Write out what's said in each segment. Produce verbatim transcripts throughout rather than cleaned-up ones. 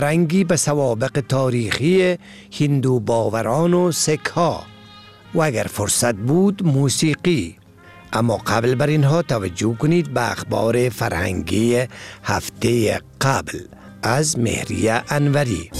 رنگی به سوابق تاریخی هندو باوران و سیک ها و اگر فرصت بود موسیقی. اما قبل بر اینها توجه کنید به اخبار فرهنگی هفته قبل از مهریه انوری.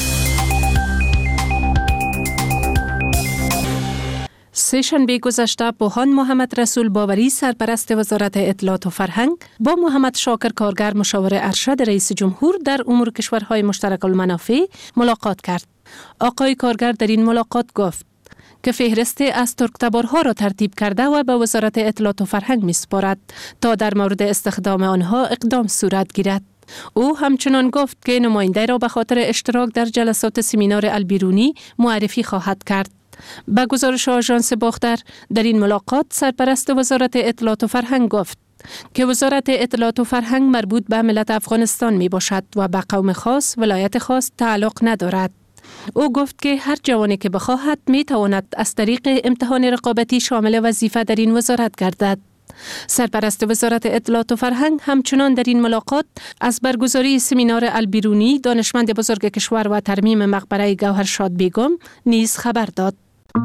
سه شنبه گذشته بوهان محمد رسول باوری سرپرست وزارت اطلاعات و فرهنگ با محمد شاکر کارگر مشاور ارشد رئیس جمهور در امور کشورهای مشترک المنافع ملاقات کرد. آقای کارگر در این ملاقات گفت که فهرست از ترکتبارها را ترتیب کرده و به وزارت اطلاعات و فرهنگ می‌سپارد تا در مورد استخدام آنها اقدام صورت گیرد. او همچنان گفت که نماینده را به خاطر اشتراک در جلسات سمینار البیرونی معرفی خواهد کرد. به گزارش آژانس باختر در این ملاقات سرپرست وزارت اطلاعات و فرهنگ گفت که وزارت اطلاعات و فرهنگ مربوط به ملت افغانستان می باشد و به قوم خاص ولایت خاص تعلق ندارد. او گفت که هر جوانی که بخواهد می تواند از طریق امتحان رقابتی شامل وظیفه در این وزارت گردد. سرپرست وزارت اطلاعات و فرهنگ همچنان در این ملاقات از برگزاری سمینار البیرونی دانشمند بزرگ کشور و ترمیم مقبره گوهرشاد بیگم نیز خبر داد.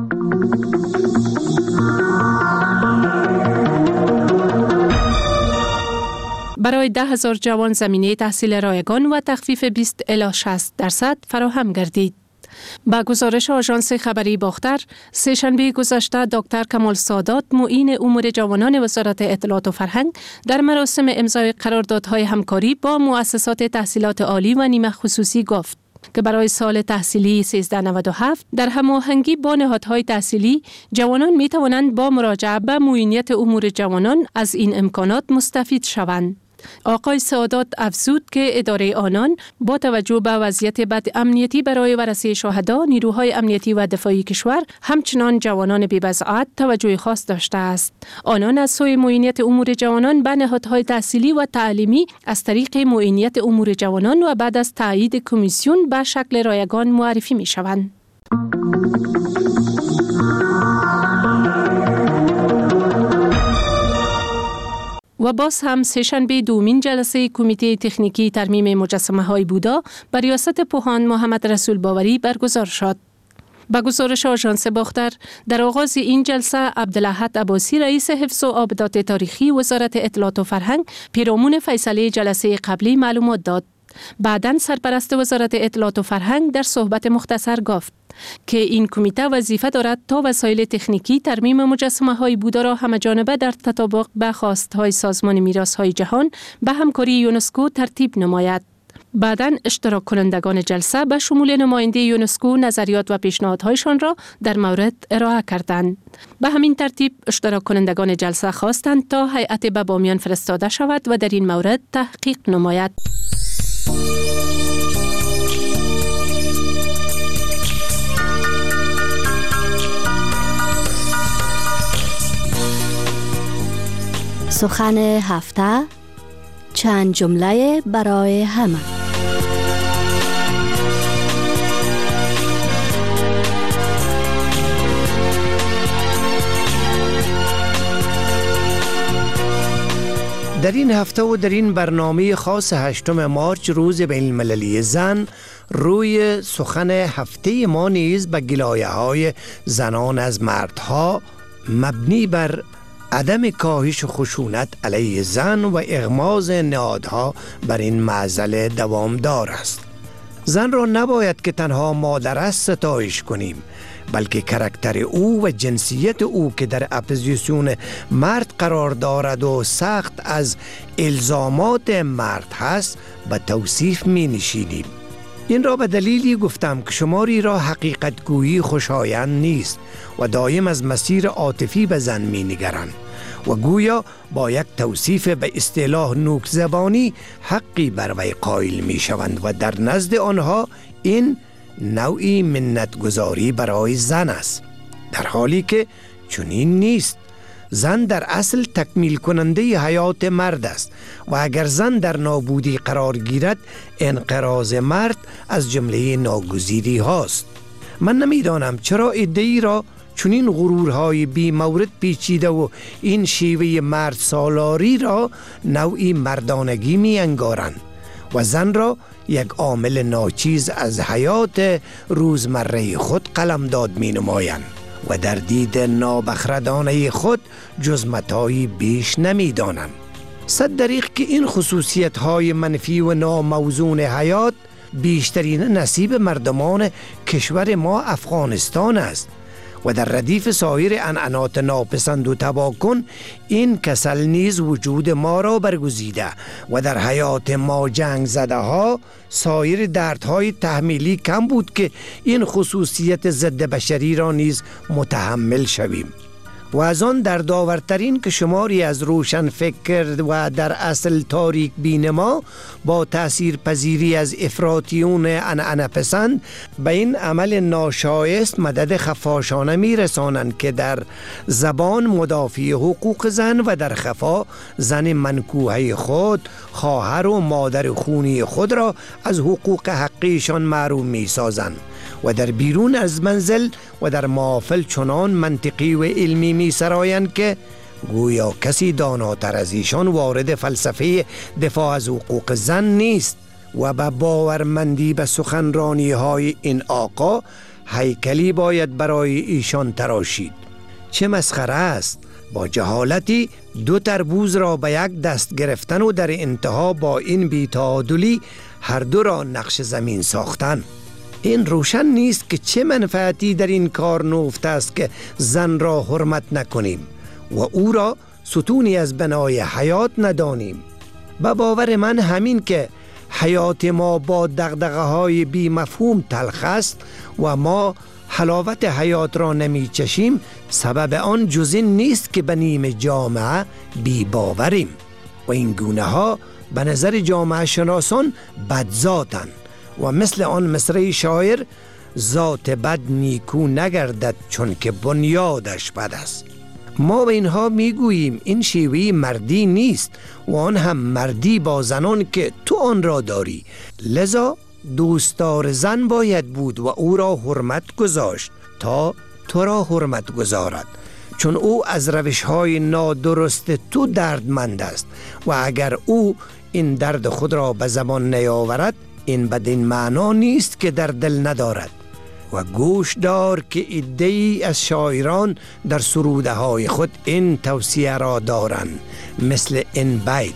برای ده هزار جوان زمینه تحصیل رایگان و تخفیف بیست الی شصت درصد فراهم گردید. با گزارش آژانس خبری باختر، سه شنبه گذشته دکتر کمال سادات معین امور جوانان وزارت اطلاعات و فرهنگ در مراسم امضای قراردادهای همکاری با مؤسسات تحصیلات عالی و نیمه خصوصی گفت که برای سال تحصیلی سیزده نود و هفت در هماهنگی با نهادهای تحصیلی جوانان می توانند با مراجعه به معینیت امور جوانان از این امکانات مستفید شوند. آقای سادات افزود که اداره آنان با توجه به وضعیت بد امنیتی برای ورثه شهدا، نیروهای امنیتی و دفاعی کشور همچنان جوانان بی‌بضاعت توجه خاص داشته است. آنان از سوی معینیت امور جوانان به نهادهای تحصیلی و تعلیمی از طریق معینیت امور جوانان و بعد از تایید کمیسیون به شکل رایگان معرفی می شوند. و باز هم سه‌شنبه دومین جلسه کمیته تکنیکی ترمیم مجسمه های بودا بر ریاست پوهان محمد رسول باوری برگزار شد. با گزارش آژانس باختر در آغاز این جلسه عبدالاحد عباسی رئیس حفظ و آبدات تاریخی وزارت اطلاعات و فرهنگ پیرامون فیصله جلسه قبلی معلومات داد. بعداً سرپرست وزارت اطلاعات و فرهنگ در صحبت مختصر گفت که این کمیته وظیفه دارد تا وسایل تکنیکی ترمیم مجسمه های بودا را همه‌جانبه در تطابق با خواست‌های سازمان میراث‌های جهان به همکاری یونسکو ترتیب نماید. بعداً اشتراک کنندگان جلسه به شمول نماینده یونسکو نظریات و پیشنهادهایشان را در مورد ارائه کردند. به همین ترتیب اشتراک کنندگان جلسه خواستند تا هیئت به بامیان فرستاده شود و در این مورد تحقیق نماید. سخن هفته، چند جمله برای همه. در این هفته و در این برنامه خاص هشتم مارچ روز بین المللی زن روی سخن هفته ما نیز به گلایه های زنان از مردها مبنی بر عدم کاهش خشونت علیه زن و اغماض نهادها بر این معضل دوامدار است. زن را نباید که تنها مادر است ستایش کنیم، بلکه کاراکتر او و جنسیت او که در اپوزیسیون مرد قرار دارد و سخت از الزامات مرد هست به توصیف می نشینیم. این را به دلیلی گفتم که شماری را حقیقت گویی خوشایند نیست و دایم از مسیر عاطفی به زن می نگرند و گویا با یک توصیف به اصطلاح نوک زبانی حقی بر وی قائل می شوند و در نزد آنها این نوعی منتگذاری برای زن است، در حالی که چنین نیست. زن در اصل تکمیل کننده حیات مرد است و اگر زن در نابودی قرار گیرد انقراض مرد از جمله ناگزیری هاست. من نمیدانم چرا عده‌ای را چنین غرورهای بی مورد پیچیده و این شیوه مرد سالاری را نوعی مردانگی می انگارند و زن را یک عامل ناچیز از حیات روزمره خود قلمداد می نمایند و در دید نابخردانه خود جز متاعی بیش نمی دانند. صد دریغ که این خصوصیت های منفی و ناموزون حیات بیشترین نصیب مردمان کشور ما افغانستان است و در ردیف سایر عنعنات ناپسند و تباکن این کسل نیز وجود ما را برگزیده و در حیات ما جنگ زده ها سایر دردهای تحمیلی کم بود که این خصوصیت ضد بشری را نیز متحمل شویم. و از آن در داورترین که شماری از روشن فکر و در اصل تاریک بین ما با تأثیر پذیری از افراطیون عنعنه پسند به این عمل ناشایست مدد خفاشانه می رسانند که در زبان مدافع حقوق زن و در خفا زن منکوحه خود، خواهر و مادر خونی خود را از حقوق حقیشان محروم می سازند و در بیرون از منزل و در محافل چنان منطقی و علمی می سرایند که گویا کسی داناتر از ایشان وارد فلسفه دفاع از حقوق زن نیست و به باورمندی به سخنرانی های این آقا هیکلی باید برای ایشان تراشید. چه مسخره است با جهالتی دو تربوز را به یک دست گرفتن و در انتها با این بی‌تعادلی هر دو را نقش زمین ساختن. این روشن نیست که چه منفعتی در این کار نهفته است که زن را حرمت نکنیم و او را ستونی از بنای حیات ندانیم. به باور من همین که حیات ما با دغدغه های بی مفهوم تلخ است و ما حلاوت حیات را نمی چشیم، سبب آن جز این نیست که به نیم جامعه بی باوریم و این گونه ها به نظر جامعه شناسان بدذاتند و مثل آن مصرع شاعر ذات بد نیکو نگردد چون که بنیادش بد است. ما به اینها میگوییم این شیوه مردی نیست و آن هم مردی با زنان که تو آن را داری، لذا دوستدار زن باید بود و او را حرمت گذاشت تا تو را حرمت گذارد، چون او از روش‌های نادرست تو دردمند است و اگر او این درد خود را به زبان نیاورد این بدین معنا نیست که در دل ندارد. و گوش دار که عده‌ای از شاعران در سروده های خود این توصیه را دارند، مثل این بیت: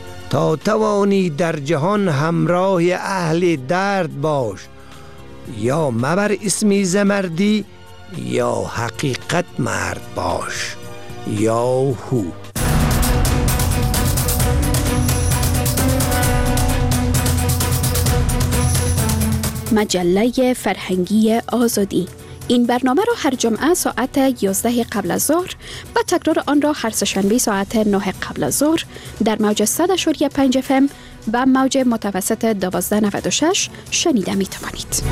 تا توانی در جهان همراه اهل درد باش، یا مبر اسمی ز مردی یا حقیقت مرد باش. یا هو. مجله فرهنگی آزادی. این برنامه را هر جمعه ساعت یازده قبل از ظهر و تکرار آن را هر سه‌شنبه ساعت نه قبل از ظهر در موج صد و پنج اف ام و موج متوسط دوازده نود و شش شنیده می توانید.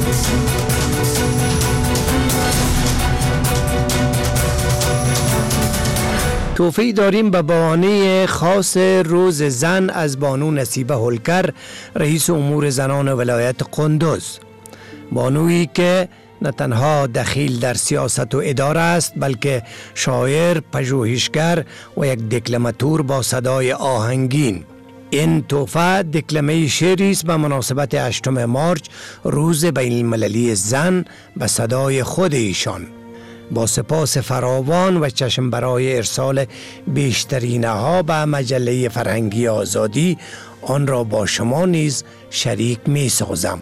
توفیق داریم به بهانه خاص روز زن از بانو نصیبه هلکر، رئیس امور زنان ولایت قندوز. بانویی که نه تنها دخیل در سیاست و اداره است بلکه شاعر، پژوهشگر و یک دکلماتور با صدای آهنگین. این تحفه دکلمه شعری است به مناسبت هشتم مارچ روز بین المللی زن به صدای خود ایشان. با سپاس فراوان و چشم برای ارسال بیشترینه ها به مجله فرهنگی آزادی آن را با شما نیز شریک می سازم.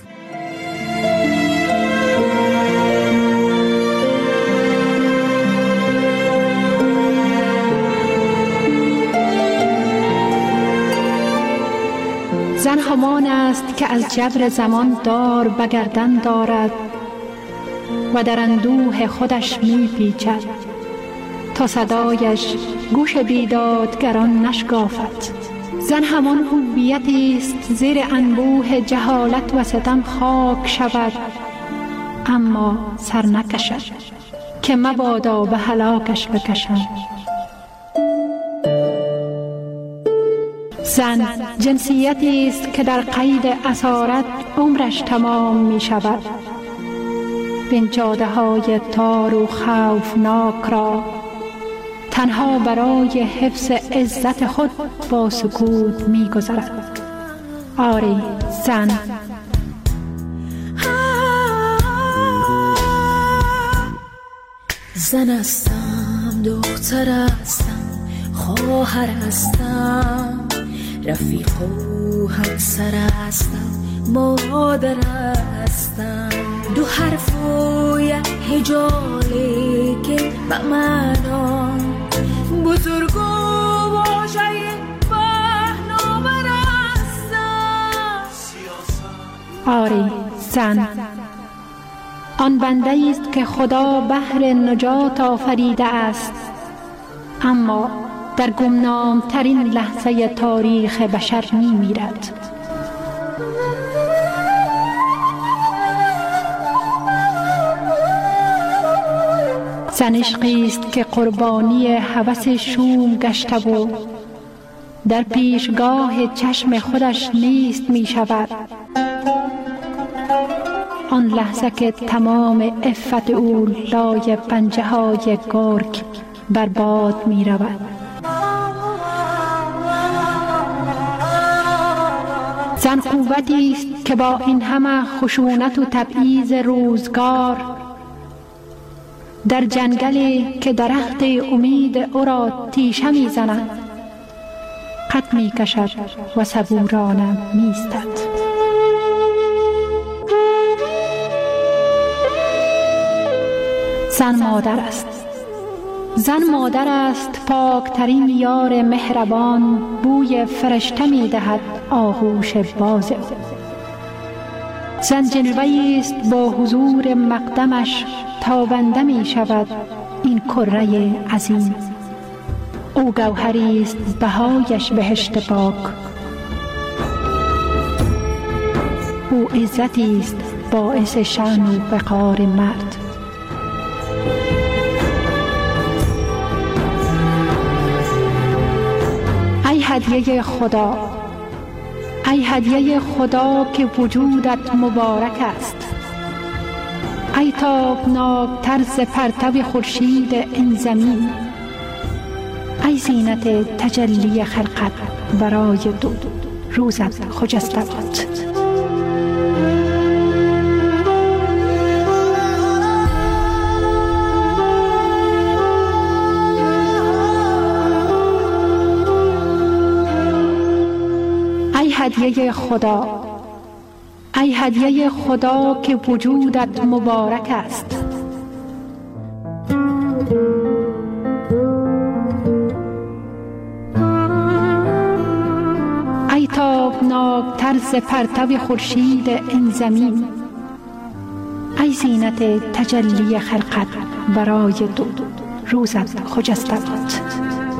زن همان است که از جبر زمان دار به گردن دارد و در اندوه خودش می پیچد تا صدایش گوش بیدادگران نشکافد. زن همان هویتی است زیر انبوه جهالت و ستم خاک شود اما سر نکشد که مبادا به هلاکش بکشند. زن جنسیتی است که در قید اسارت عمرش تمام می شود. بین جاده های تار و خوفناک را تنها برای حفظ عزت خود با سکوت می گذرد. آری زن زن هستم، دختر هستم، خواهر هستم، رفیق و همسر هستم، مادر هستم. دو حرف و یک هجاله که به معنا بزرگ و واژه پهناور هستم. آری زن، آن بنده است که خدا بهر نجات آفریده است، اما در گمنام ترین لحظه تاریخ بشر می میرد. زن عشقی است که قربانی هوس شوم گشته و در پیشگاه چشم خودش نیست می شود. آن لحظه که تمام عفت او لای پنجه های گرگ برباد می رود. زن قوتی است که با این همه خشونت و تبعیض روزگار در جنگلی که درخت امید او را تیشه می زند قد می کشد و صبورانه می ایستد. زن مادر است. زن مادر است، پاکترین یار مهربان، بوی فرشته می دهد آغوش باز. زن جلوه‌ای است با حضور مقدمش تابنده می شود این کره عظیم. او گوهری است بهایش بهشت پاک. او عزتی است باعث شأن و وقار مرد. ای هدیه خدا، ای هدیه خدا که وجودت مبارک است. ای تابناک طرز پرتو خورشید این زمین. ای زینت تجلی خلقت برای دو روزت خجسته باد. ای هدیه خدا، ای هدیه خدا که وجودت مبارک است. ای تابناک طرز پرتو خورشید این زمین. ای زینت تجلی خلقت برای دو روزت خجسته باد.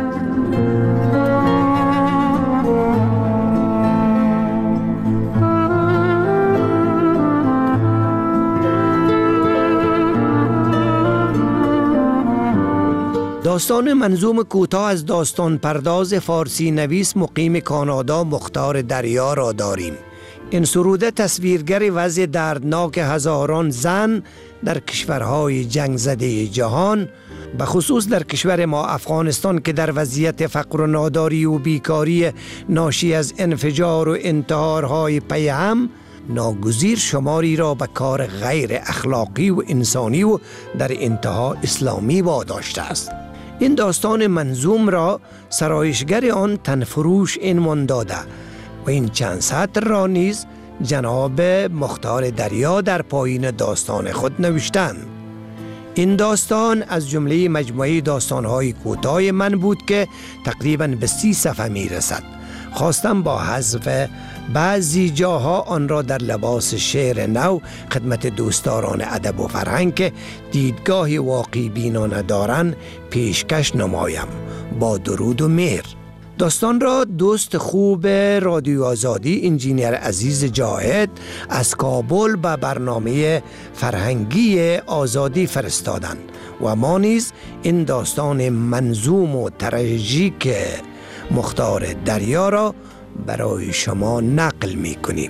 داستان منظوم کوتاه از داستان پرداز فارسی نویس مقیم کانادا مختار دریا را داریم. این سروده تصویرگر وضع دردناک هزاران زن در کشورهای جنگ زده جهان، به خصوص در کشور ما افغانستان که در وضعیت فقر و ناداری و بیکاری ناشی از انفجار و انتحارهای پی هم، ناگزیر شماری را به کار غیر اخلاقی و انسانی و در انتها اسلامی واداشته است. این داستان منظوم را سرایشگر آن تنفروش عنوان داده و این چند سطر را نیز جناب مختار دریا در پایین داستان خود نوشتند. این داستان از جمله مجموعه داستان‌های کوتاه من بود که تقریباً به سی صفحه می رسد. خواستم با حذف بعضی جاها آن را در لباس شعر نو خدمت دوستداران ادب و فرهنگ که دیدگاه واقعی بینانه دارند پیشکش نمایم. با درود و مهر. داستان را دوست خوب رادیو آزادی انجینیر عزیز جاهد از کابل به برنامه فرهنگی آزادی فرستادند و ما نیز این داستان منظوم و تراژیک مختار دریا را برای شما نقل می کنیم.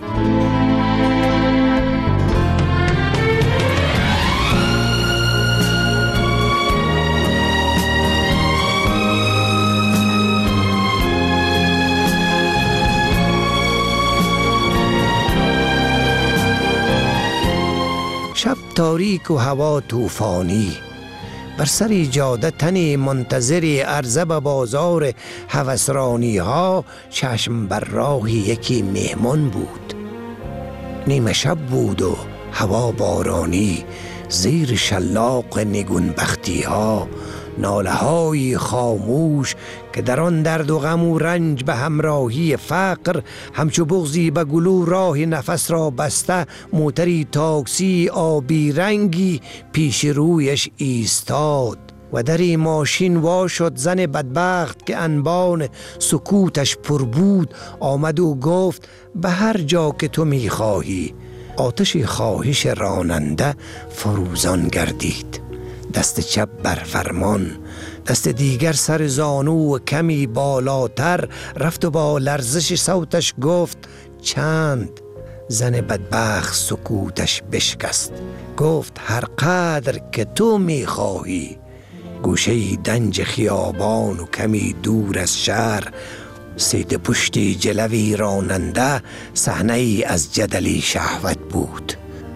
شب تاریک و هوا طوفانی، بر سر ایجاده تنی منتظر عرضه به بازار هوسرانی ها چشم بر راه یکی مهمان بود. نیمه شب بود و هوا بارانی، زیر شلاق نگونبختی ها ناله های خاموش که در آن درد و غم و رنج به همراهی فقر همچو بغضی به گلو راه نفس را بسته موتری تاکسی آبی رنگی پیش رویش ایستاد و دری ماشین وا شد. زن بدبخت که انبان سکوتش پر بود آمد و گفت به هر جا که تو می خواهی. آتش خواهش راننده فروزان گردید. دست چپ بر فرمان، دست دیگر سر زانو و کمی بالاتر رفت و با لرزش صوتش گفت چند. زن بدبخت سکوتش بشکست، گفت هر قدر که تو میخواهی. گوشه دنج خیابان و کمی دور از شهر، سید پشتی جلوی راننده صحنه ای از جدلی شهوت بود.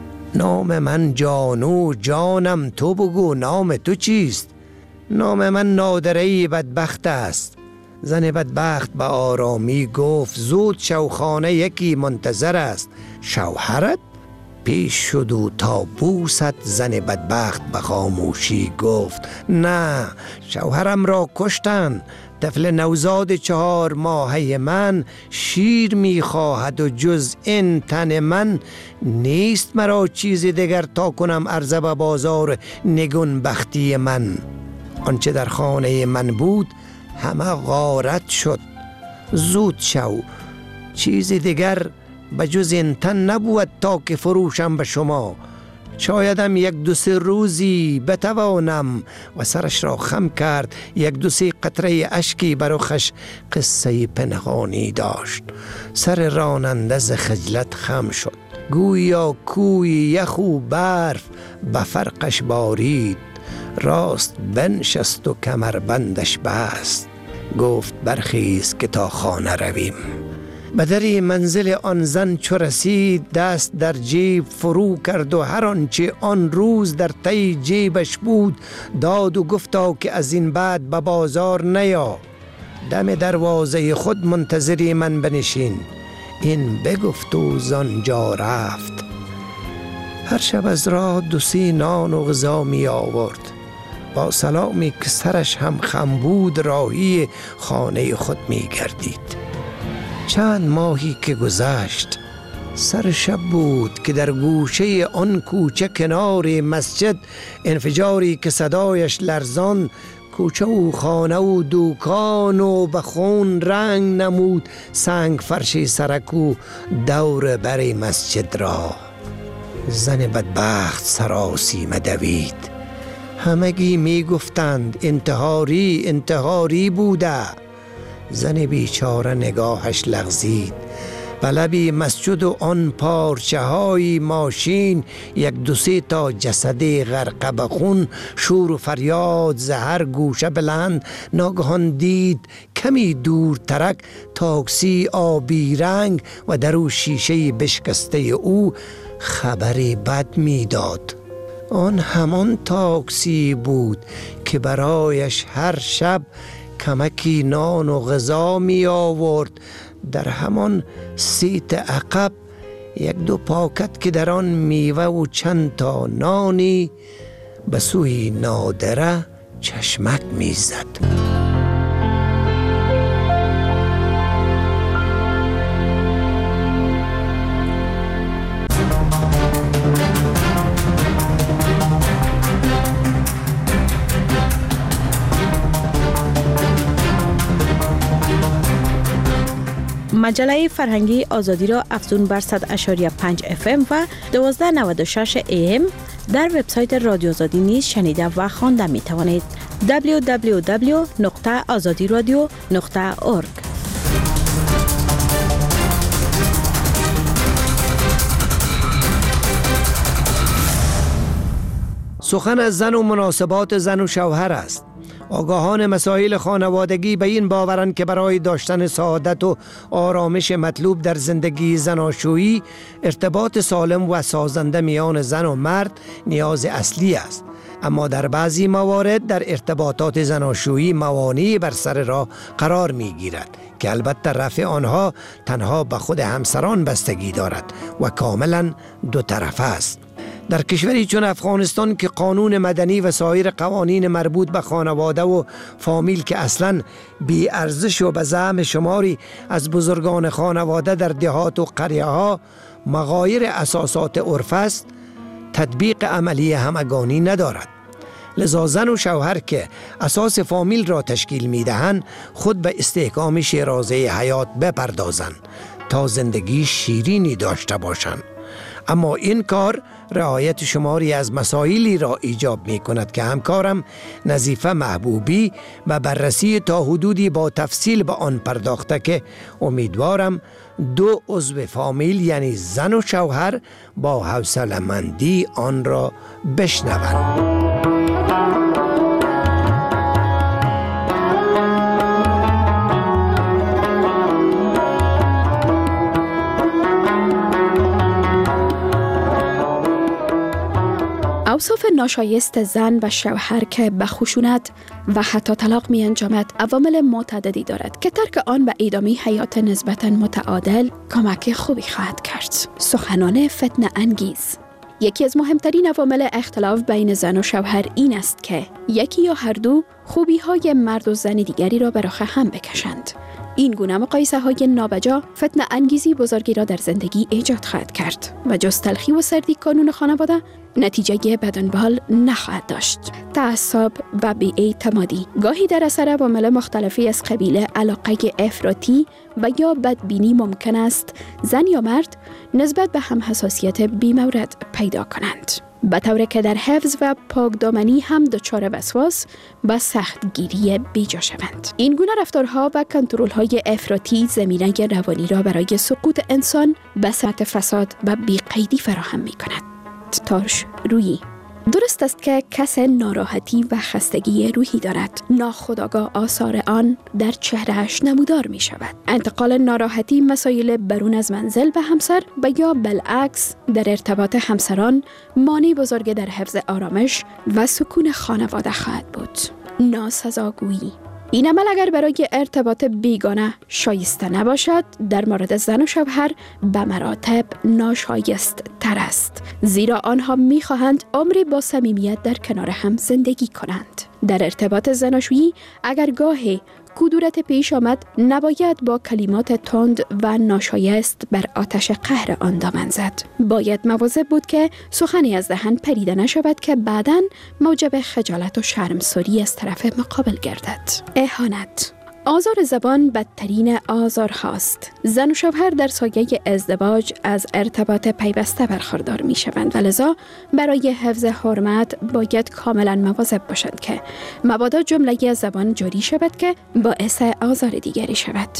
نام من جانو، جانم تو بگو نام تو چیست؟ نام من نادره بدبخت است. زن بدبخت به آرامی گفت زود شوخانه یکی منتظر است. شوهرت؟ پیش شد و تا بوست. زن بدبخت به خاموشی گفت نه، شوهرم را کشتن. طفل نوزاد چهار ماهه من شیر می خواهد و جز این تن من نیست مرا چیزی دیگر تا کنم عرضه به بازار نگون بختی من. آنچه در خانه من بود همه غارت شد. زود شو، چیزی دیگر به جز این تن نبود تا که فروشم به شما. شایدم یک دو سه روزی بتوانم. و سرش را خم کرد. یک دو سه قطره اشکی بر رخش قصه پنهانی داشت. سر راننده ز خجلت خم شد. گویا کوی یخ و برف به فرقش بارید. راست بنشست و کمربندش بست. گفت برخیز که تا خانه رویم. به در منزل آن زن چو رسید دست در جیب فرو کرد و هر آنچه آن روز در تی جیبش بود داد و گفتا که از این بعد به بازار نیا. دم دروازه خود منتظری من بنشین. این بگفت و زانجا رفت. هر شب از راه دو سی نان و غذا می آورد. با سلامی که سرش هم خم بود راهی خانه خود می گردید. چند ماهی که گذشت سر شب بود که در گوشه آن کوچه کنار مسجد انفجاری که صدایش لرزان کوچه و خانه و دوکان و به خون رنگ نمود سنگ فرشی سرک و دور بر مسجد را. زن بدبخت سراسیمه دوید. همگی می گفتند انتحاری انتحاری بوده. زن بیچاره نگاهش لغزید. به لبی مسجد و آن پارچه های ماشین یک دو سه تا جسد غرق به خون شور و فریاد زهر گوشه بلند. ناگهان دید کمی دور ترک تاکسی آبی رنگ و در او شیشه بشکسته او خبری بد میداد. آن همان تاکسی بود که برایش هر شب کمکی نان و غذا می آورد. در همان سیت عقب یک دو پاکت که در آن میوه و چند تا نانی به سوی نادره چشمک می زد. مجله فرهنگی آزادی را افزون بر صد اشاری پنج اف ام و دوازده نود و شش ای ام در وبسایت رادیو آزادی نیز شنیده و خوانده می توانید. دبلیو دبلیو دبلیو نقطه آزادی رادیو نقطه اورگ. سخن از زن و مناسبات زن و شوهر است. آگاهان مسائل خانوادگی به این باورند که برای داشتن سعادت و آرامش مطلوب در زندگی زناشویی، ارتباط سالم و سازنده میان زن و مرد نیاز اصلی است. اما در بعضی موارد در ارتباطات زناشویی موانعی بر سر راه قرار می گیرد که البته رفع آنها تنها به خود همسران بستگی دارد و کاملا دو طرفه است. در کشوری چون افغانستان که قانون مدنی و سایر قوانین مربوط به خانواده و فامیل که اصلاً بی ارزش و به زعم شماری از بزرگان خانواده در دهات و قریه ها مغایر اساسات عرف است، تطبیق عملی همگانی ندارد. لذا زن و شوهر که اساس فامیل را تشکیل می دهند خود به استحکام شیرازه حیات بپردازند تا زندگی شیرینی داشته باشند. اما این کار رعایت شماری از مسائلی را ایجاب می کند که همکارم نظیفه محبوبی و بررسی تا حدودی با تفصیل به آن پرداخته که امیدوارم دو عضو فامیل یعنی زن و شوهر با حوصله‌مندی آن را بشنوند. اوصاف ناشایست زن و شوهر که به خشونت و حتی طلاق می انجامد عوامل متعددی دارد که ترک آن به ادامه حیات نسبتاً متعادل کمک خوبی خواهد کرد. سخنان فتنه انگیز. یکی از مهمترین عوامل اختلاف بین زن و شوهر این است که یکی یا هر دو خوبی های مرد و زن دیگری را به راه هم بکشند. این گونه مقایسه های نابجا فتنه انگیزی بزرگی را در زندگی ایجاد خواهد کرد و جز تلخی و سردی کانون خانواده نتیجه بدنبال نخواهد داشت. تعصب و بی‌اعتمادی گاهی در اثر عوامل مختلفی از قبیل علاقه افراطی و یا بدبینی ممکن است زن یا مرد نسبت به هم حساسیت بی‌مورد پیدا کنند، به طوری که در حفظ و پاکدامنی هم دچار وسواس و سختگیری بیجا شوند. این گونه رفتارها و کنترل‌های افراطی زمینه روانی را برای سقوط انسان به سمت فساد و بی‌قیدی فراهم می‌کند. تارش روحی. درست است که کس ناراحتی و خستگی روحی دارد، ناخودآگاه آثار آن در چهرهش نمودار می شود. انتقال ناراحتی مسائل برون از منزل به همسر و یا بالعکس در ارتباط همسران مانع بزرگ در حفظ آرامش و سکون خانواده خواهد بود. ناسزاگویی. این عمل اگر برای ارتباط بیگانه شایسته نباشد، در مورد زن و شوهر به مراتب ناشایست تر است، زیرا آنها می‌خواهند عمری با صمیمیت در کنار هم زندگی کنند. در ارتباط زناشویی اگر گاهی کدورت پیش آمد، نباید با کلمات تند و ناشایست بر آتش قهر آن دامن زد. باید مواظب بود که سخنی از دهن پریده نشود که بعداً موجب خجالت و شرمساری از طرف مقابل گردد. اهانت. آزار زبان بدترین آزار هاست. زن و شوهر در سایه ازدواج از ارتباط پیوسته برخوردار می شوند و لذا برای حفظ حرمت باید کاملا مواظب باشند که مبادا جمله‌ای از زبان جاری شود که باعث آزار دیگری شود.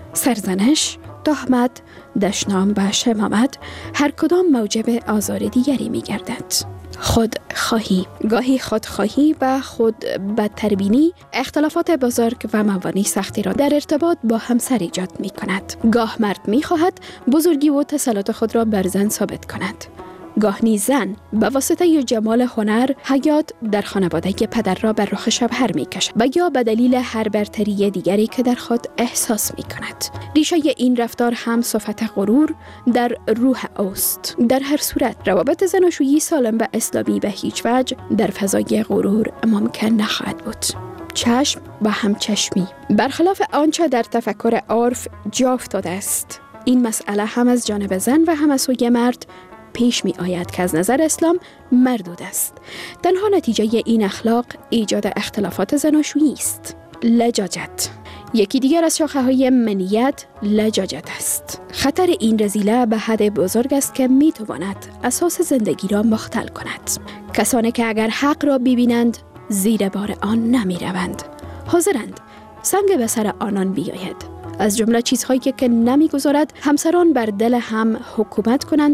سرزنش، تهمت، دشنام و شمامت هر کدام موجب آزار دیگری می گردد. خودخواهی. گاهی خودخواهی و خود بدتربینی اختلافات بزرگ و موانع سختی را در ارتباط با همسر ایجاد می کند. گاه مرد می خواهد بزرگی و تسلط خود را بر زن ثابت کند. گاه نیز زن به واسطه جمال هنر حیات در خانواده پدر را بر رخ شوهر می کشد و یا به دلیل هر برتری دیگری که در خود احساس می کند. ریشه این رفتار هم صفت غرور در روح اوست. در هر صورت روابط زناشویی سالم و اسلامی به هیچ وجه در فضای غرور ممکن نخواهد بود. چشم و همچشمی. برخلاف آنچه در تفکر عرف جا افتاده است، این مسئله هم از جانب زن و هم از سوی مرد پیش می آید که از نظر اسلام مردود است. تنها نتیجه این اخلاق ایجاد اختلافات زناشویی است. لجاجت. یکی دیگر از شاخه های منیت لجاجت است. خطر این رذیله به حد بزرگ است که می تواند اساس زندگی را مختل کند. کسانی که اگر حق را ببینند زیر بار آن نمی روند، حاضرند سنگ به سر آنان بیاید. از جمله چیزهایی که نمی گذارد همسران بر دل هم حکومت کنند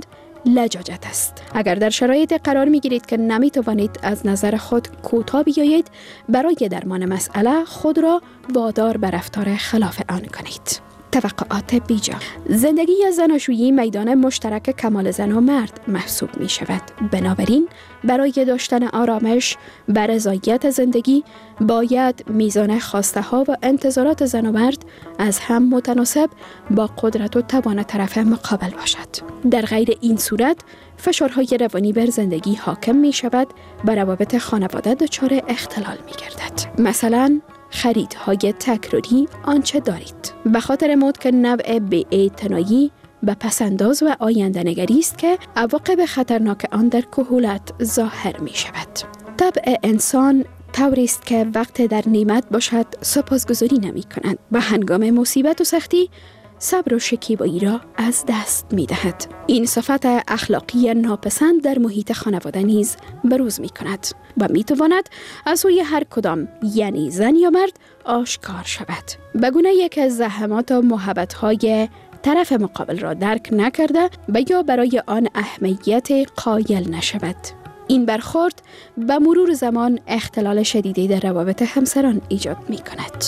لجاجت است. اگر در شرایط قرار می گیرید که نمی توانید از نظر خود کوتاه بیایید، برای درمان مسئله خود را وادار به رفتار خلاف آن کنید. توقعات بیجا. زندگی زناشویی میدان مشترک کمال زن و مرد محسوب می شود. بنابراین برای داشتن آرامش و رضایت زندگی باید میزان خواسته ها و انتظارات زن و مرد از هم متناسب با قدرت و توان طرف مقابل باشد. در غیر این صورت فشارهای روانی بر زندگی حاکم می شود و روابط خانواده دچار اختلال می گردد. مثلا خریدهای تکراری آنچه دارید به خاطر مود که نوع بی‌اعتنایی و پسنداز و آینده نگری است که عواقب خطرناک آن در کهولت ظاهر می شود. طبع انسان طوری است که وقت در نعمت باشد سپاسگزاری نمی کند و هنگام مصیبت و سختی صبر و شکیبایی را از دست می دهد. این صفت اخلاقی ناپسند در محیط خانواده نیز بروز می کند و می تواند از سوی هر کدام، یعنی زن یا مرد، آشکار شود. به گونه یک از زحمات و محبت‌های طرف مقابل را درک نکرده و یا برای آن اهمیت قایل نشود. این برخورد به مرور زمان اختلال شدیدی در روابط همسران ایجاد می کند.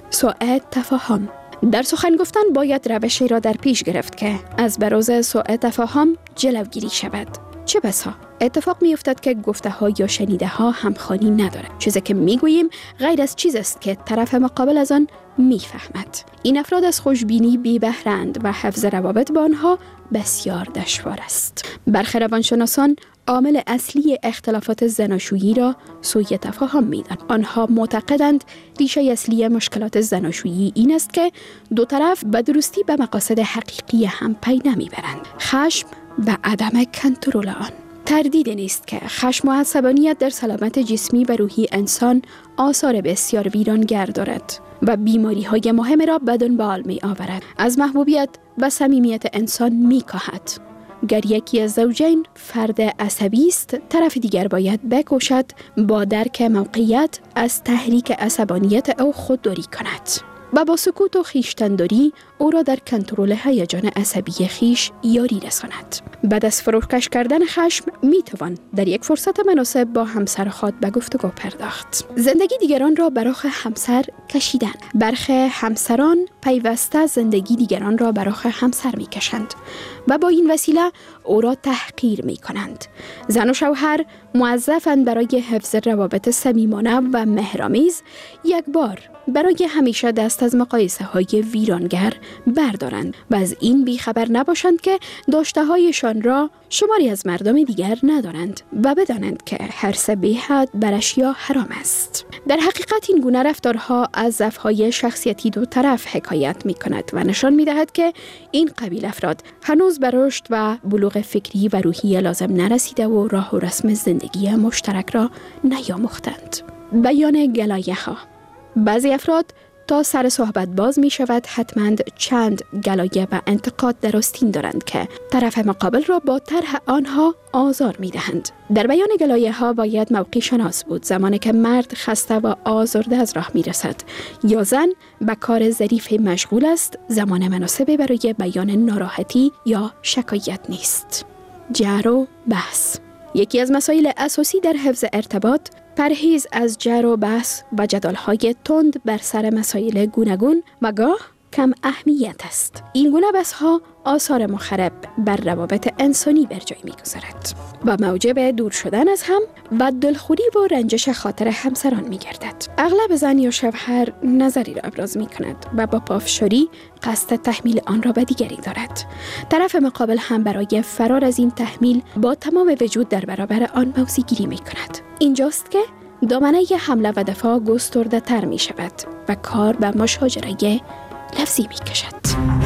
سوء تفاهم. در سخن گفتن باید روشی را در پیش گرفت که از بروز سوء تفاهم جلوگیری شود. چه بسا اتفاق می افتد که گفته ها یا شنیده ها همخوانی ندارد. چیزی که می گوییم غیر از چیز است که طرف مقابل از آن می فهمد. این افراد از خوشبینی بی بهرند و حفظ روابط با آنها بسیار دشوار است. برخی روانشناسان عامل اصلی اختلافات زناشویی را سوء تفاهم می‌دانند. آنها معتقدند ریشه اصلی مشکلات زناشویی این است که دو طرف به درستی به مقاصد حقیقی هم پی نمیبرند. خشم و عدم کنترل آن. تردید نیست که خشم و عصبانیت در سلامت جسمی و روحی انسان آثار بسیار ویرانگر دارد و بیماری‌های مهم را به دنبال می‌آورد. از محبوبیت و صمیمیت انسان می‌کاهد. گر یکی از زوجین فرد عصبی است، طرف دیگر باید بکوشد با درک موقعیت از تحریک عصبانیت او خودداری کند و با سکوت و خویشتن‌داری او را در کنترل هیجان عصبی خیش یاری رساند. بعد از فروکش کردن خشم می توان در یک فرصت مناسب با همسر خود به گفتگو پرداخت. زندگی دیگران را به راه همسر کشیدن. برخی همسران پیوسته زندگی دیگران را به راه همسر می کشند و با این وسیله او را تحقیر می کنند. زن و شوهر موظفند برای حفظ روابط صمیمانه و مهرآمیز یک بار برای همیشه دست از مقایسه های ویرانگر بردارند و از این بیخبر نباشند که داشته هایشان را شماری از مردم دیگر ندارند و بدانند که حرص بی‌حد بر اشیا حرام است. در حقیقت این گونه رفتارها از ضعف‌های شخصیتی دو طرف حکایت می کند و نشان می دهد که این قبیل افراد هنوز به رشد و بلوغ فکری و روحی لازم نرسیده و راه و رسم زندگی مشترک را نیاموختند. بیان گلایه ها. بعضی افراد تا سر صحبت باز می شود حتما چند گلایه و انتقاد در آستین دارند که طرف مقابل را با طرح آنها آزار می دهند. در بیان گلایه ها باید موقع شناس بود، زمانی که مرد خسته و آزرده از راه می رسد یا زن به کار ظریف مشغول است، زمان مناسبی برای بیان ناراحتی یا شکایت نیست. جر و بحث. یکی از مسائل اساسی در حفظ ارتباط پرهیز از جر و بحث و جدال‌های تند بر سر مسائل گوناگون و گاه کم اهمیت است. این گونه بحث‌ها آثار مخرب بر روابط انسانی بر جای می‌گذارد و موجب دور شدن از هم و دلخوری و رنجش خاطر همسران می‌گردد. اغلب زن یا شوهر نظری را ابراز می‌کند و با پافشاری قصد تحمیل آن را به دیگری دارد. طرف مقابل هم برای فرار از این تحمیل با تمام وجود در برابر آن موضع‌گیری می‌کند. اینجاست که دامنه حمله و دفاع گسترده تر می شود و کار به مشاجره لفظی می کشد.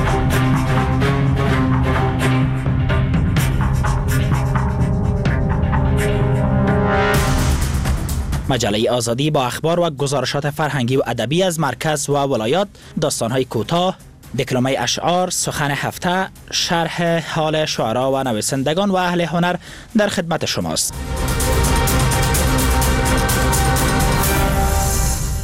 مجله آزادی با اخبار و گزارشات فرهنگی و ادبی از مرکز و ولایات، داستان‌های کوتاه، دکلمه اشعار، سخن هفته، شرح حال شعرا و نویسندگان و اهل هنر در خدمت شماست.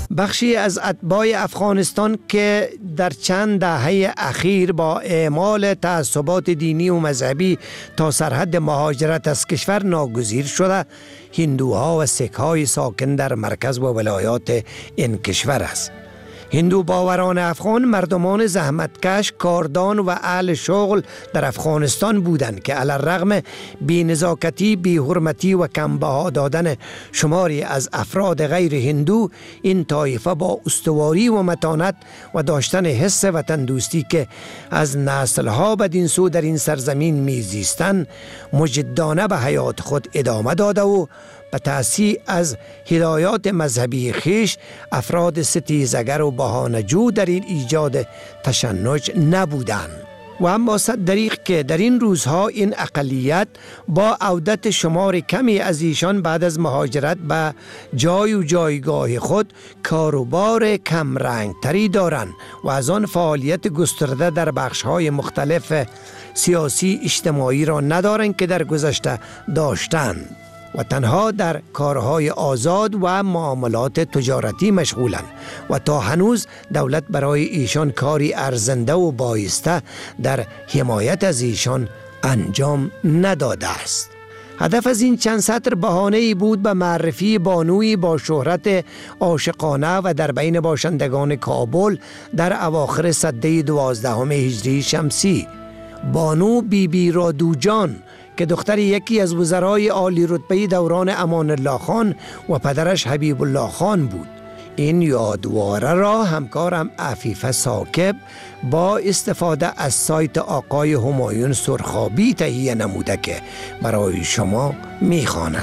بخشی از اتباع افغانستان که در چند دهه اخیر با اعمال تعصبات دینی و مذهبی تا سرحد مهاجرت از کشور ناگزیر شده، هندوها و سیک‌های ساکن در مرکز و ولایات این کشور است. هندو باوران افغان مردمان زحمتکش، کاردان و اهل شغل در افغانستان بودند که علی الرغم بی‌نزاکتی، بی‌حرمتی و کمبها دادن شماری از افراد غیر هندو، این طایفه با استواری و متانت و داشتن حس وطن دوستی که از نسل‌ها بدین سو در این سرزمین میزیستند، مجدانه به حیات خود ادامه داده و به تأثیر از هدایات مذهبی خیش افراد ستیزگر و بهانه‌جو در این ایجاد تشنج نبودند. و اما صد دریغ که در این روزها این اقلیت با عودت شمار کمی از ایشان بعد از مهاجرت به جای و جایگاه خود کاروبار کم رنگ تری دارند و از آن فعالیت گسترده در بخش‌های مختلف سیاسی اجتماعی را ندارند که در گذشته داشتند و تنها در کارهای آزاد و معاملات تجارتی مشغولند و تا هنوز دولت برای ایشان کاری ارزنده و بایسته در حمایت از ایشان انجام نداده است. هدف از این چند سطر بهانه‌ای بود به معرفی بانوی با شهرت عاشقانه و در بین باشندگان کابل در اواخر سده دوازدهم هجری شمسی، بانو بی بی رادوجان که دختر یکی از وزرای عالی رتبه دوران امان الله خان و پدرش حبیب الله خان بود. این یادواره را همکارم عفیفه ثاقب با استفاده از سایت آقای همایون سرخابی تهیه نموده که برای شما میخواند.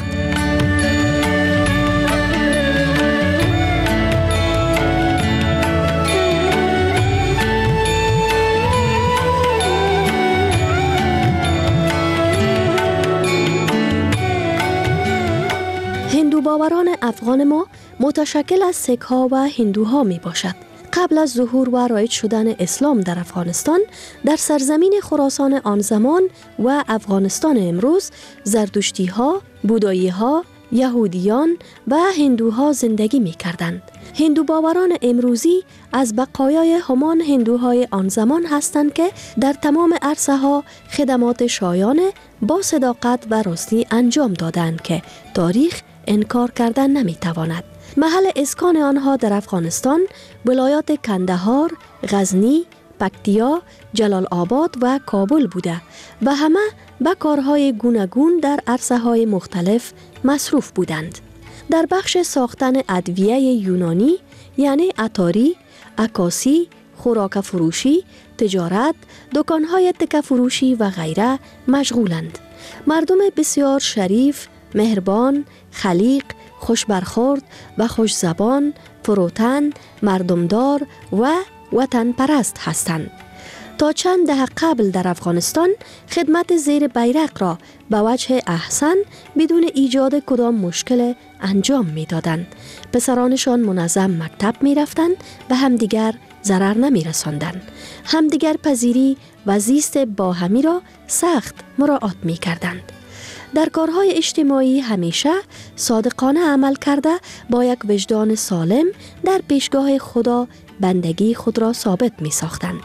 هندو باوران افغان ما متشکل از سیک ها و هندوها می باشد. قبل از ظهور و رایج شدن اسلام در افغانستان، در سرزمین خراسان آن زمان و افغانستان امروز، زردشتی ها، بودایی ها، یهودیان و هندوها زندگی می کردند. هندو باوران امروزی از بقایای همان هندوهای آن زمان هستند که در تمام عرصه ها خدمات شایانه با صداقت و راستی انجام دادند که تاریخ انکار کردن نمی تواند. محل اسکان آنها در افغانستان ولایات کندهار، غزنی، پکتیا، جلال آباد و کابل بوده و همه به کارهای گوناگون در عرصه های مختلف مصروف بودند. در بخش ساختن ادویه یونانی یعنی عطاری، عکاسی، خوراک فروشی، تجارت، دکانهای تکه فروشی و غیره مشغولند. مردم بسیار شریف، مهربان، خلیق، خوش برخورد و خوش زبان، فروتن، مردمدار و وطن پرست هستند. تا چند دهه قبل در افغانستان خدمت زیر بیرق را به وجه احسن بدون ایجاد کدام مشکل انجام می دادند. پسرانشان منظم مکتب می رفتند و همدیگر ضرر نمی رساندند. همدیگر پذیری و زیست باهمی را سخت مراعات می کردند. در کارهای اجتماعی همیشه صادقانه عمل کرده با یک وجدان سالم در پیشگاه خدا بندگی خود را ثابت می ساختند.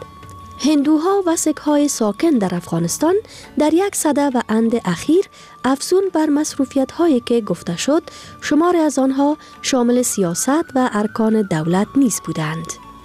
هندوها و سیک‌های ساکن در افغانستان در یک سده و اند اخیر افزون بر مصروفیت‌هایی که گفته شد، شمار از آنها شامل سیاست و ارکان دولت نیز بودند.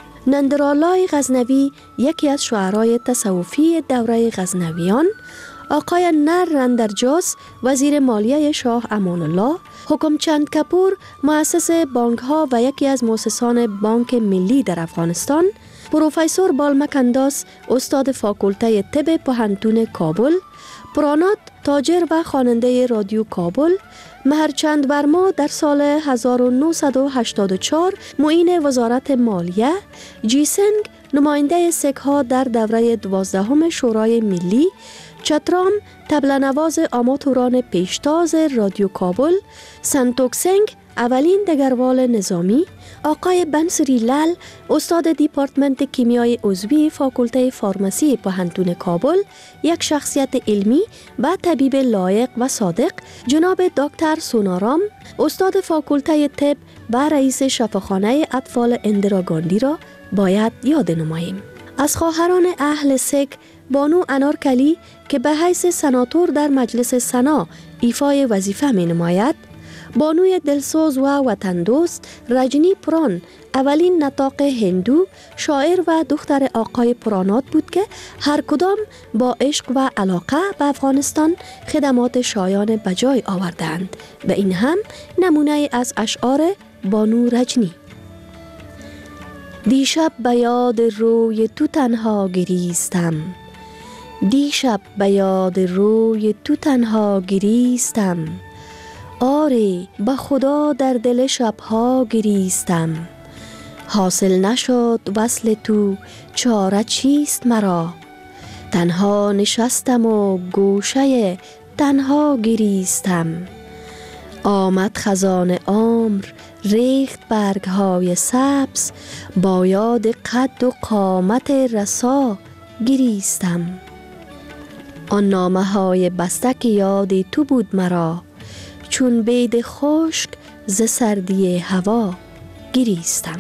نندرالای غزنوی، یکی از شعرای تصوفی دوره غزنویان، آقای نر رندرجاس، وزیر مالیه شاه امان الله، حکمچند کپور، مؤسس بانک ها و یکی از مؤسسان بانک ملی در افغانستان، پروفسور بالمکنداس، استاد فاکولته طب پوهنتون کابل، پرانات، تاجر و خواننده رادیو کابل، مهرچند ورما در سال هزار و نهصد و هشتاد و چهار معین وزارت مالیه، جیسنگ، نماینده سیک ها در دوره دوازدهم شورای ملی، چترام، طبله‌نواز آماتوران پیشتاز رادیو کابل، سنتوکسنگ، اولین دگروال نظامی، آقای بنسری لل، استاد دیپارتمنت کیمیای عضوی فاکولته فارماسی پوهنتون کابل، یک شخصیت علمی و طبیب لایق و صادق، جناب دکتر سونارام، استاد فاکولته طب و رئیس شفاخانه اطفال اندرا گاندی را باید یاد نماییم. از خواهران اهل سک، بانو انارکلی که به حیث سناتور در مجلس سنا ایفای وظیفه می نماید، بانوی دلسوز و وطن دوست رجنی پران، اولین نطاق هندو، شاعر و دختر آقای پرانات بود که هر کدام با عشق و علاقه به افغانستان خدمات شایان بجای آوردند. و این هم نمونه از اشعار بانو رجنی. دیشب به یاد روی تو تنها گریستم، دیشب به یاد روی تو تنها گریستم، آری به خدا در دل شبها گریستم، حاصل نشد وصل تو چاره چیست مرا، تنها نشستم و گوشه تنها گریستم، آمد خزان عمر ریخت برگهای سبز، با یاد قد و قامت رسا گریستم، آن نامه های بستک یاد تو بود مرا، چون بید خشک ز سردی هوا گریستم.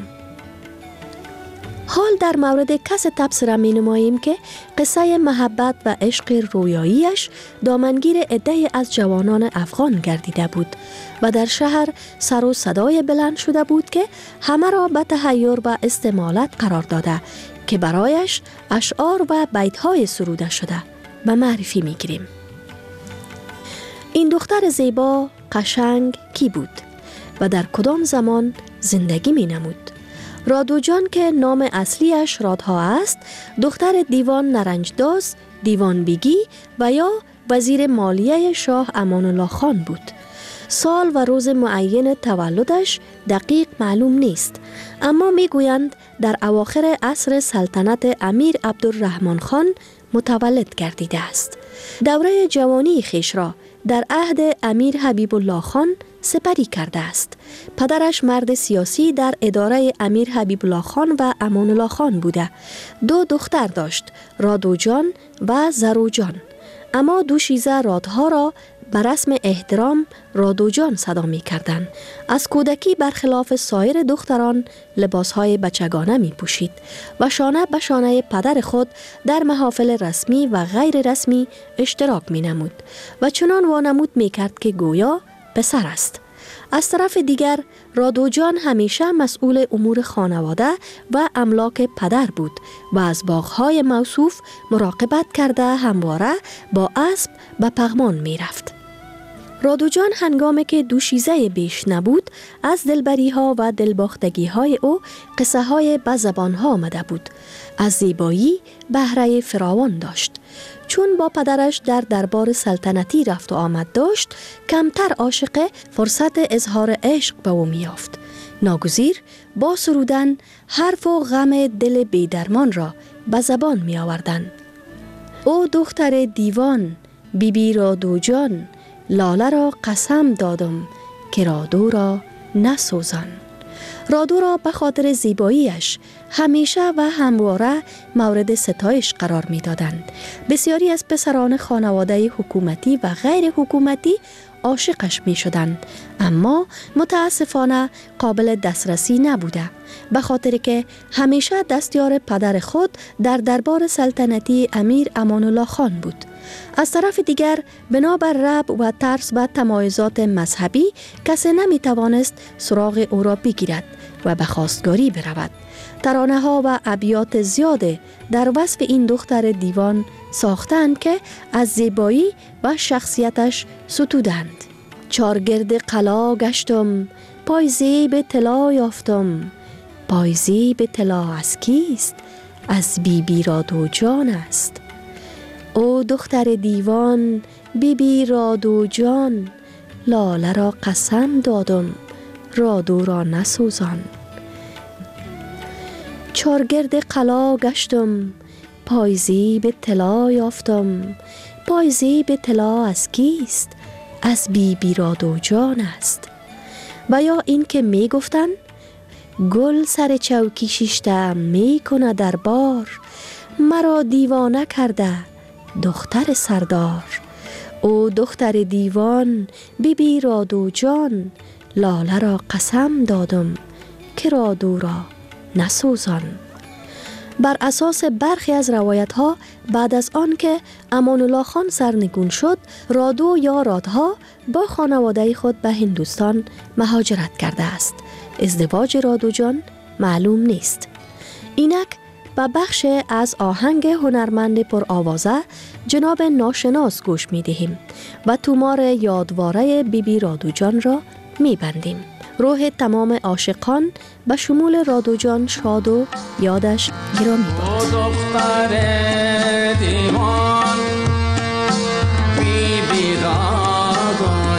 حال در مورد کس تبصره می نماییم که قصه محبت و عشق رویاییش دامنگیر عده‌ای از جوانان افغان گردیده بود و در شهر سر و صدای بلند شده بود که همه را به تحیر و استمالت قرار داده که برایش اشعار و بیت‌های سروده شده و معرفی می گیریم. این دختر زیبا قشنگ کی بود و در کدام زمان زندگی می نمود؟ رادو جان که نام اصلیش رادها است، دختر دیوان نرنجداز، دیوان بیگی و یا وزیر مالیه شاه امان الله خان بود. سال و روز معین تولدش دقیق معلوم نیست، اما می گویند در اواخر عصر سلطنت امیر عبدالرحمن خان متولد گردیده است. دوره جوانی خیش را در عهد امیر حبیب الله خان سپری کرده است. پدرش مرد سیاسی در اداره امیر حبیب الله خان و امان الله خان بوده. دو دختر داشت، رادو جان و زرو جان. اما دوشیزه رادها را به رسم احترام رادو جان صدا می کردن. از کودکی برخلاف سایر دختران لباسهای بچگانه می پوشید و شانه به شانه پدر خود در محافل رسمی و غیر رسمی اشتراک می نمود و چنان وانمود می کرد که گویا پسر است. از طرف دیگر رادو جان همیشه مسئول امور خانواده و املاک پدر بود و از باغهای موصوف مراقبت کرده همواره با اسب به پغمان می رفت. رادو جان هنگامی که دوشیزه بیش نبود، از دلبری ها و دلباختگی های او قصه های به زبان ها آمده بود. از زیبایی بهره فراوان داشت. چون با پدرش در دربار سلطنتی رفت و آمد داشت، کمتر عاشق فرصت اظهار عشق به او میافت. ناگزیر با سرودن حرف و غم دل بیدرمان را به زبان می آوردن. او دختر دیوان، بی بی رادو جان، لاله را قسم دادم که رادو را نسوزان. رادو را به خاطر زیباییش همیشه و همواره مورد ستایش قرار می دادند. بسیاری از پسران خانواده حکومتی و غیر حکومتی عاشقش می شدند، اما متاسفانه قابل دسترسی نبوده، به خاطر که همیشه دستیار پدر خود در دربار سلطنتی امیر امان الله خان بود. از طرف دیگر بنابر رعب و ترس و تمایزات مذهبی کسی نمی توانست سراغ او را بگیرد و به خواستگاری برود. ترانه ها و ابیات زیاده در وصف این دختر دیوان ساختند که از زیبایی و شخصیتش ستودند. چارگرد قلا گشتم، پای زیب طلا یافتم، پای زیب طلا از کیست؟ از بی بی رادو جان است. او دختر دیوان، بی بی رادو جان، لاله را قسم دادم رادو را نسوزان. چارگرد قلا گشتم، پای زیب طلا یافتم، پای زیب طلا از کیست؟ از بی بی رادو جان است. و یا این که می گفتن گل سر چوکی شیشته می کنه در بار، مرا دیوانه کرده دختر سردار. او دختر دیوان بی بی رادو جان، لاله را قسم دادم که رادو را نسوزان. بر اساس برخی از روایت ها بعد از آن که امان الله خان سرنگون شد، رادو یا رادها با خانواده خود به هندوستان مهاجرت کرده است. ازدواج رادو جان معلوم نیست. اینک به بخش از آهنگ هنرمند پر آوازه جناب ناشناس گوش می دهیم و تومار یادواره بی بی رادو جان را می بندیم. روح تمام عاشقان به شمول رادو جان شاد و یادش گرامی باد. دختر دیوان بی بی رادو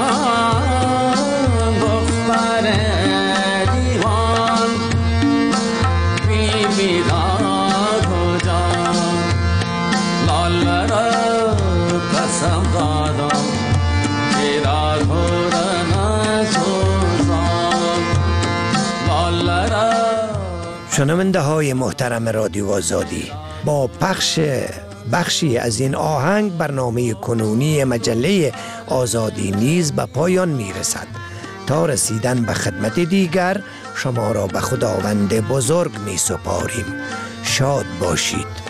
جان، دختر دیوان بی بی رادو جان، لاله را قسم دادم که رادو را شنونده های محترم رادیو آزادی، با پخش بخشی از این آهنگ برنامه کنونی مجله آزادی نیز به پایان می رسد. تا رسیدن به خدمت دیگر شما را به خداوند بزرگ می سپاریم. شاد باشید.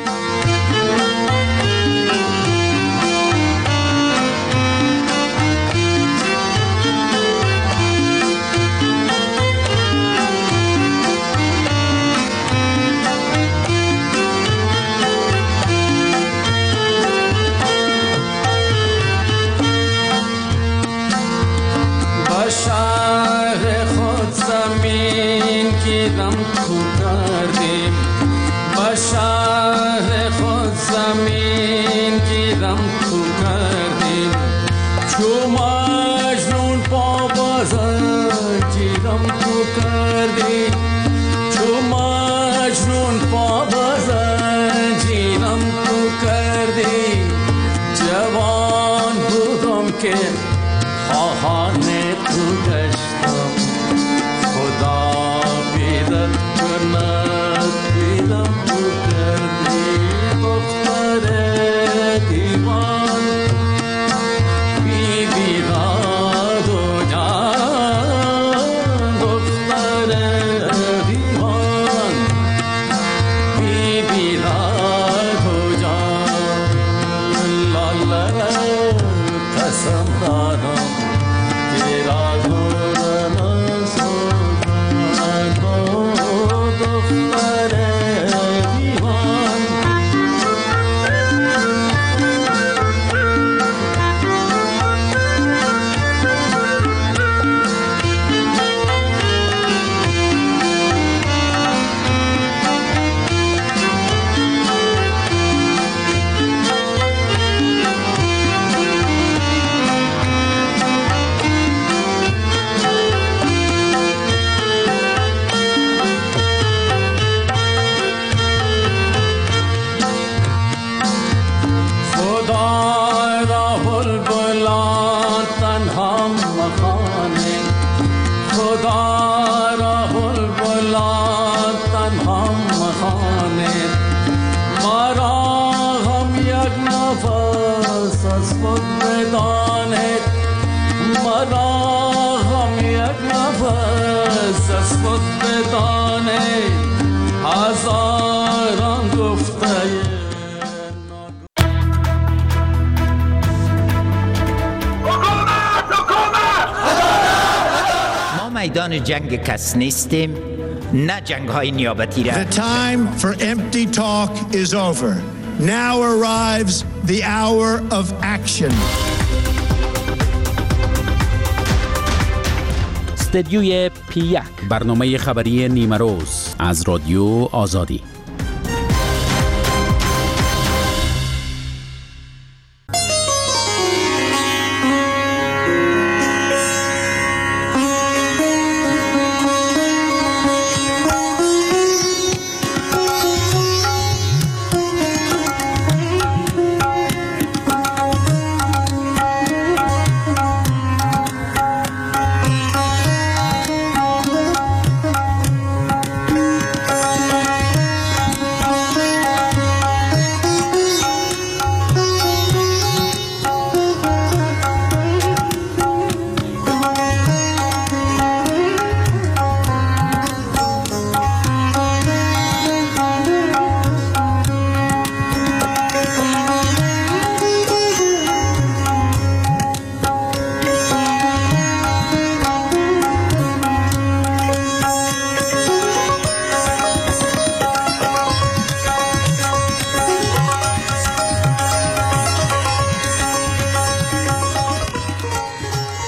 شهر خود زمین گیرم تو کردیم، با شهر خود زمین گیرم تو کردیم، چو مجنون پا بازن گیرم تو کردیم، چو مجنون پا بازن گیرم تو کردیم. جوان بودم که خواهانه تو گشتم، خدا بیدت کند بیدم تو کردی. دختر دیوان بی بی رادو جان، دختر دیوان بی بی رادو جان، لاله قسم دادم میدان جنگ کس نیستیم، نه جنگ های نیابتی را. The time for empty talk is over. Now arrives the hour of action. استدیوی پی یک، برنامه خبری نیمه روز از رادیو آزادی.